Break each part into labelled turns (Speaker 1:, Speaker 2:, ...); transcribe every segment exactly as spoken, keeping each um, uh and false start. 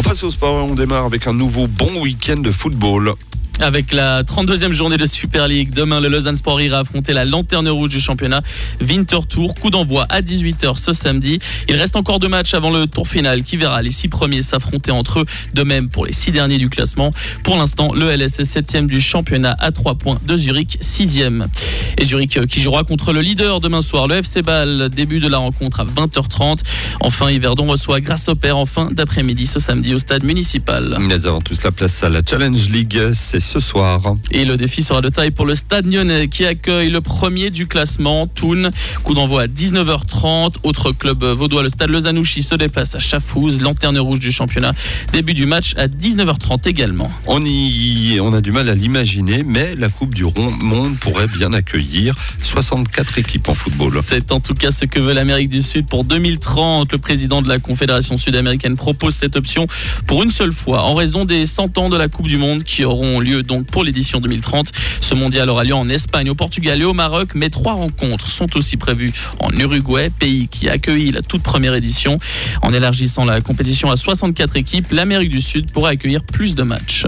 Speaker 1: On passe au sport et on démarre avec un nouveau bon week-end de football.
Speaker 2: Avec la trente-deuxième journée de Super League, demain le Lausanne Sport ira affronter la lanterne rouge du championnat, Winterthur. Coup d'envoi à dix-huit heures ce samedi. Il reste encore deux matchs avant le tour final qui verra les six premiers s'affronter entre eux, de même pour les six derniers du classement. Pour l'instant, le L S est septième du championnat à trois points de Zurich, sixième. Et Zurich qui jouera contre le leader demain soir, le F C Bâle. Début de la rencontre à vingt heures trente. Enfin, Yverdon reçoit Grasshopper en fin d'après-midi ce samedi au stade municipal.
Speaker 1: Mais avant tout cela, place à la Challenge League, c'est ce soir.
Speaker 2: Et le défi sera de taille pour le Stade Lyonnais qui accueille le premier du classement, Thun. Coup d'envoi à dix-neuf heures trente. Autre club vaudois, le Stade Lausanne-Ouchy se déplace à Chafouz, lanterne rouge du championnat. Début du match à dix-neuf heures trente également.
Speaker 1: On, y, on a du mal à l'imaginer, mais la Coupe du Monde pourrait bien accueillir soixante-quatre équipes en football.
Speaker 2: C'est en tout cas ce que veut l'Amérique du Sud pour deux mille trente. Le président de la Confédération sud-américaine propose cette option pour une seule fois en raison des cent ans de la Coupe du Monde qui auront lieu donc pour l'édition deux mille trente. Ce mondial aura lieu en Espagne, au Portugal et au Maroc, mais trois rencontres sont aussi prévues en Uruguay, pays qui a accueilli la toute première édition. En élargissant la compétition à soixante-quatre équipes, l'Amérique du Sud pourra accueillir plus de matchs.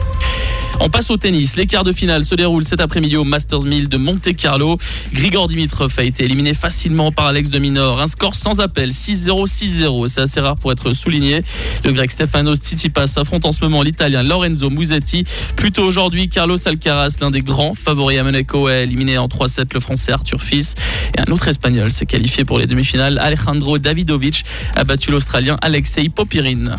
Speaker 2: On passe au tennis. Les quarts de finale se déroulent cet après-midi au Masters mille de Monte-Carlo. Grigor Dimitrov a été éliminé facilement par Alex de Minaur. Un score sans appel, six zéro, six zéro. C'est assez rare pour être souligné. Le grec Stefanos Tsitsipas affronte en ce moment l'Italien Lorenzo Musetti. Plus tôt aujourd'hui, Carlos Alcaraz, l'un des grands favoris à Monaco, a éliminé en trois sept le Français Arthur Fils. Et un autre Espagnol s'est qualifié pour les demi-finales. Alejandro Davidovich a battu l'Australien Alexei Popyrin.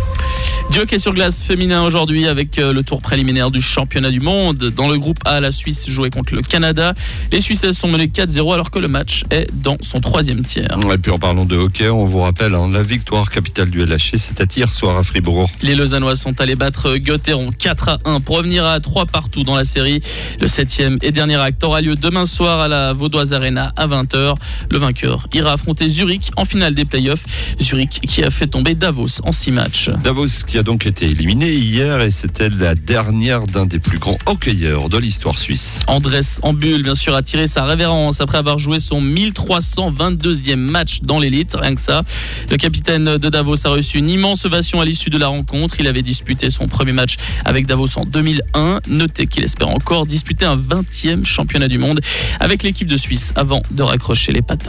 Speaker 2: Du hockey sur glace féminin aujourd'hui avec le tour préliminaire du championnat du monde. Dans le groupe A, la Suisse jouait contre le Canada. Les Suissaises sont menées quatre zéro alors que le match est dans son troisième tiers.
Speaker 1: Et puis en parlant de hockey, on vous rappelle hein, la victoire capitale du L H C, c'était hier soir à Fribourg.
Speaker 2: Les Lausannois sont allés battre Götteron quatre à un pour revenir à trois partout dans la série. Le septième et dernier acte aura lieu demain soir à la Vaudoise Arena à vingt heures. Le vainqueur ira affronter Zurich en finale des playoffs. Zurich qui a fait tomber Davos en six matchs.
Speaker 1: Davos qui a donc été éliminé hier et c'était la dernière d'un des plus grands hockeyeurs de l'histoire suisse.
Speaker 2: Andrés Ambul, bien sûr, a tiré sa révérence après avoir joué son mille trois cent vingt-deuxième match dans l'élite, rien que ça. Le capitaine de Davos a reçu une immense ovation à l'issue de la rencontre. Il avait disputé son premier match avec Davos en deux mille un. Notez qu'il espère encore disputer un vingtième championnat du monde avec l'équipe de Suisse avant de raccrocher les patins.